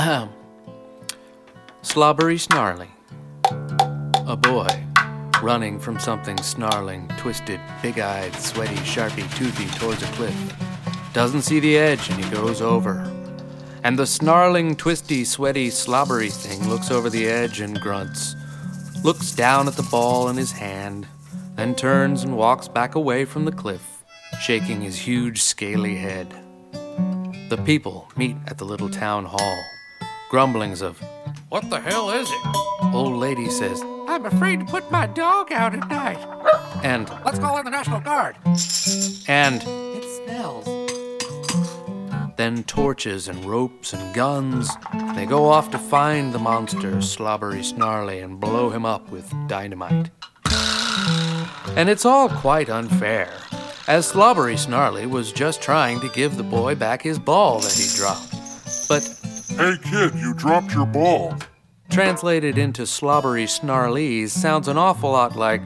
Slobbery Snarly. A boy running from something snarling, twisted, big-eyed, sweaty, sharpy, toothy towards a cliff. Doesn't see the edge and he goes over. And the snarling, twisty, sweaty, slobbery thing looks over the edge and grunts. Looks down at the ball in his hand, then turns and walks back away from the cliff, shaking his huge, scaly head. The people meet at the little town hall. Grumblings of, "What the hell is it?" Old lady says, "I'm afraid to put my dog out at night." And, "Let's call in the National Guard." And, "It smells." Then torches and ropes and guns. They go off to find the monster, Slobbery Snarly, and blow him up with dynamite. And it's all quite unfair, as Slobbery Snarly was just trying to give the boy back his ball that he dropped. But, "Hey kid, you dropped your ball." Translated into Slobbery Snarlese sounds an awful lot like,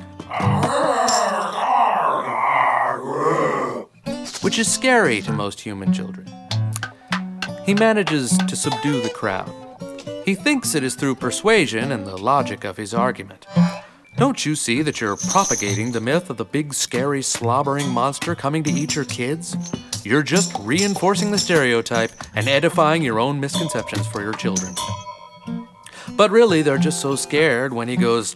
which is scary to most human children. He manages to subdue the crowd. He thinks it is through persuasion and the logic of his argument. Don't you see that you're propagating the myth of the big, scary, slobbering monster coming to eat your kids? You're just reinforcing the stereotype and edifying your own misconceptions for your children. But really, they're just so scared when he goes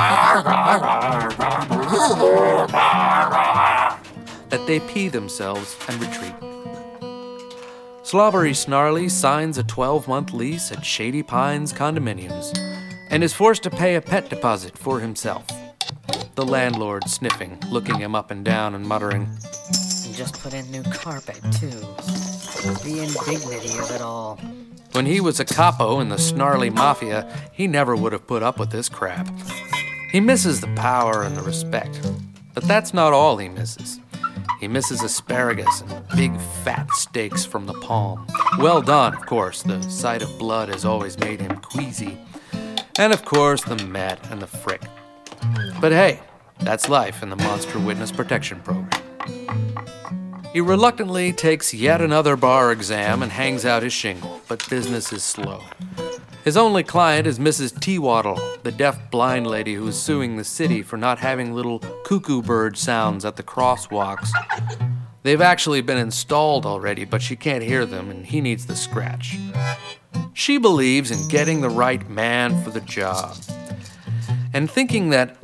that they pee themselves and retreat. Slobbery Snarly signs a 12-month lease at Shady Pines Condominiums and is forced to pay a pet deposit for himself. The landlord sniffing, looking him up and down and muttering, "You just put in new carpet, too. The indignity of it all." When he was a capo in the Snarly Mafia, he never would have put up with this crap. He misses the power and the respect, but that's not all he misses. He misses asparagus and big fat steaks from the palm. Well done, of course. The sight of blood has always made him queasy. And of course, the Met and the frick. But hey, that's life in the Monster Witness Protection Program. He reluctantly takes yet another bar exam and hangs out his shingle, but business is slow. His only client is Mrs. T-Waddle, the deaf blind lady who is suing the city for not having little cuckoo bird sounds at the crosswalks. They've actually been installed already, but she can't hear them and he needs the scratch. She believes in getting the right man for the job. And thinking that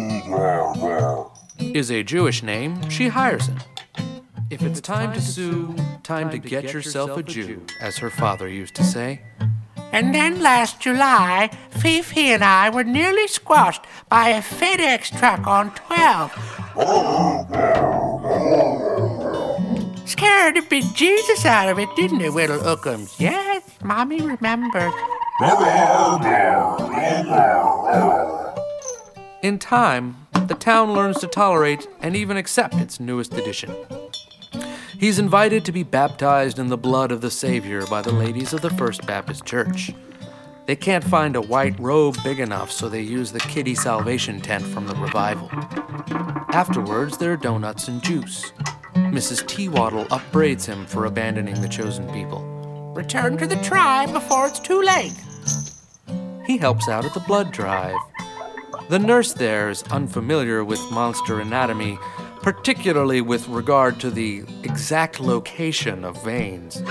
is a Jewish name, she hires him. If it's time to sue, time to get yourself a Jew, as her father used to say. And then last July, Fifi and I were nearly squashed by a FedEx truck on 12. Scared the bejesus out of it, didn't it, little Ookums? Yes, Mommy remembers. In time, the town learns to tolerate and even accept its newest addition. He's invited to be baptized in the blood of the Savior by the ladies of the First Baptist Church. They can't find a white robe big enough, so they use the kiddie salvation tent from the revival. Afterwards, there are donuts and juice. Mrs. T-Waddle upbraids him for abandoning the chosen people. Return to the tribe before it's too late. He helps out at the blood drive. The nurse there is unfamiliar with monster anatomy, particularly with regard to the exact location of veins.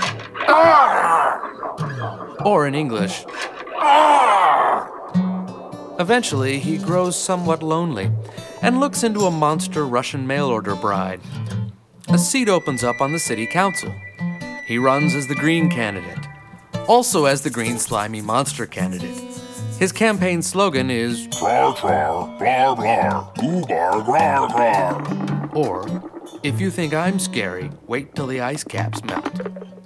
Or in English, eventually he grows somewhat lonely and looks into a monster Russian mail-order bride. A seat opens up on the city council. He runs as the Green candidate, also as the Green Slimy Monster candidate. His campaign slogan is, "Trar trar, blar blar, goobar grar grar." or, "If you think I'm scary, wait till the ice caps melt."